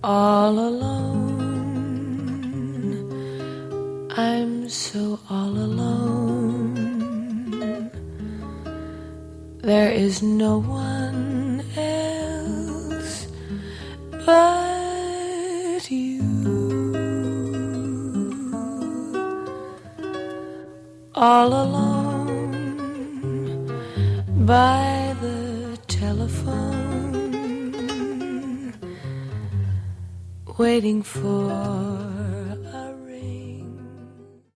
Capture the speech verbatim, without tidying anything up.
all alone. I'm so all alone. There is no one else but you. All alone by the telephone, waiting for